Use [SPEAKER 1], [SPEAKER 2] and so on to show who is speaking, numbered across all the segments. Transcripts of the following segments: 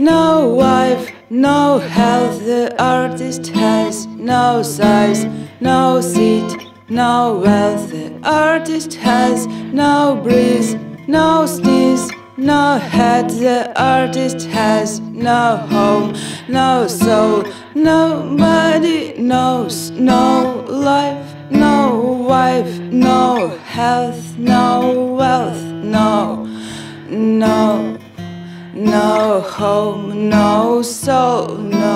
[SPEAKER 1] no wife, no health. The artist has no size, no seat, no wealth. The artist has no breeze, no sneeze, no head. The artist has no home, no soul. Nobody knows, no life, no wife, no health, no wealth, no home, no soul,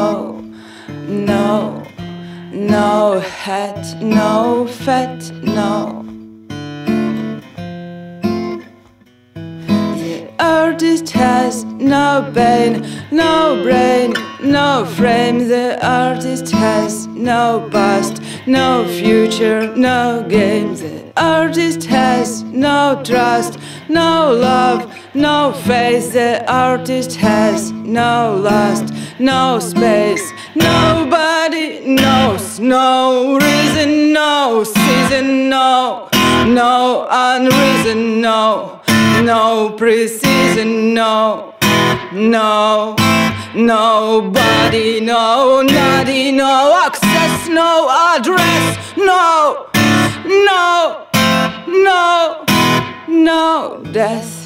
[SPEAKER 1] no head, no fat, no. The artist has no pain, no brain, no frame. The artist has no past, no future, no game. The artist has no trust, no love, no face. The artist has no lust, no space. Nobody knows, no reason, no season, no unreason, no precision, nobody, no nutty, no access, no address, no death.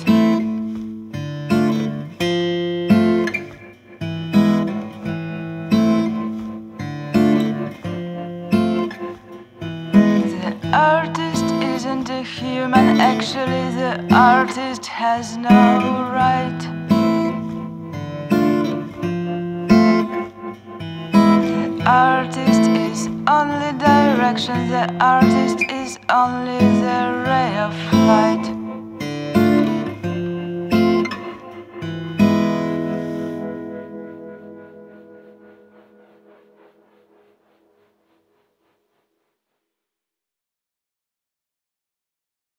[SPEAKER 1] The artist isn't a human, actually the artist has no right. The artist is only direction, the artist is only the ray of light.